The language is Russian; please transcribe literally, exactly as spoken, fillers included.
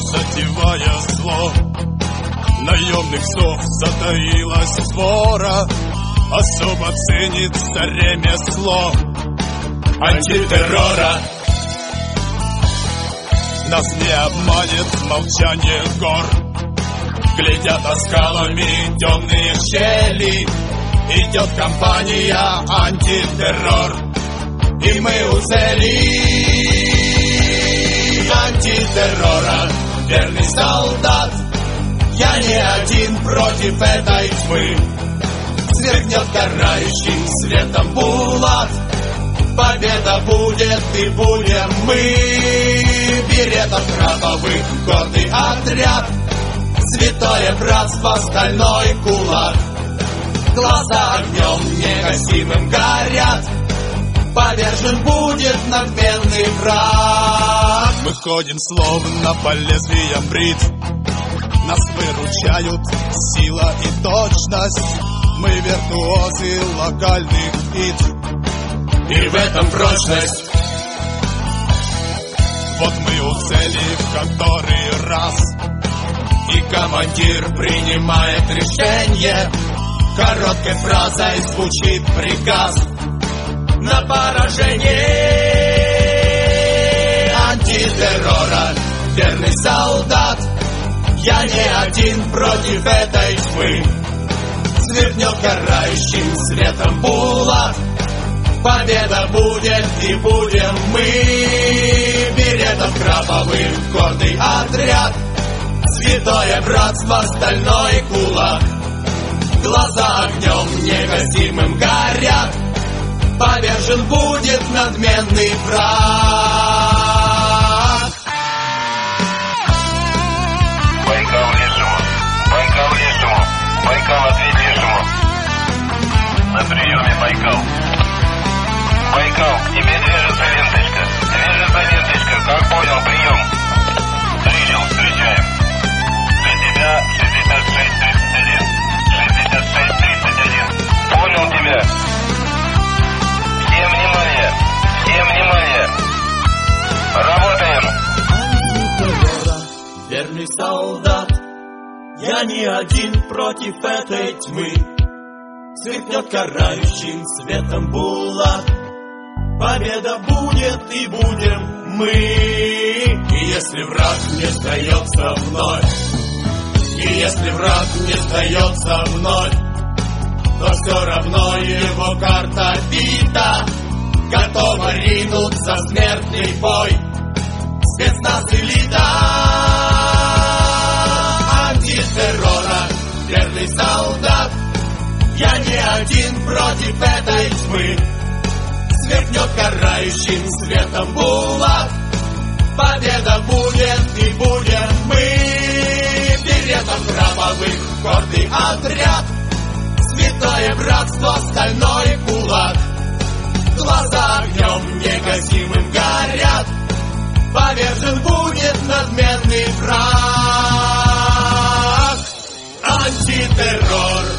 затевая зло. Наемных сов затаилась свора, особо ценится ремесло антитеррора. Нас не обманет молчание гор, глядят оскалами темные щели. Идет кампания антитеррор, и мы у цели. Антитеррора, верный солдат, я не один против этой тьмы. Сверкнет карающим светом булат, победа будет и будем мы. Беретов краповых гордый отряд, святое братство, стальной кулак. Глаза огнем негасимым горят, повержен будет надменный враг. Мы ходим словно по лезвиям брит, нас выручают сила и точность. Мы виртуозы локальных бит, и в этом прочность. Вот мы у цели в который раз, и командир принимает решение. Короткой фразой звучит приказ на поражение. Антитеррора, верный солдат, я не один против этой тьмы. Сверкнет карающим светом булат, победа будет и будем мы. Беретов краповых гордый отряд, святое братство, стальной кулак. Глаза огнем негасимым горят, повержен будет надменный враг. Байкал лешему, Байкал лешему, Байкал ответь лешему. На приеме Байкал. Байкал, к тебе движется ленточка, движется ленточка, как понял, прием. Принял, встречаем. Для тебя шестьдесят шесть тридцать один. шестьдесят шесть тридцать один. Понял тебя. Всем внимание, всем внимание. Работаем. Антитеррора, верный солдат, я не один против этой тьмы. Сверкнет карающим светом булат, победа будет и будем мы. И если враг не сдается вновь, и если враг не сдается вновь, то все равно его карта бита, готова ринуться в смертный бой. Спецназ элита, антитеррора, верный солдат, я не один против этой тьмы. Сверкнет карающим светом булат, победа будет и будем мы. Беретов краповых гордый отряд, святое братство, стальной кулак. Глаза огнем негасимым горят, повержен будет надменный враг. Антитеррор,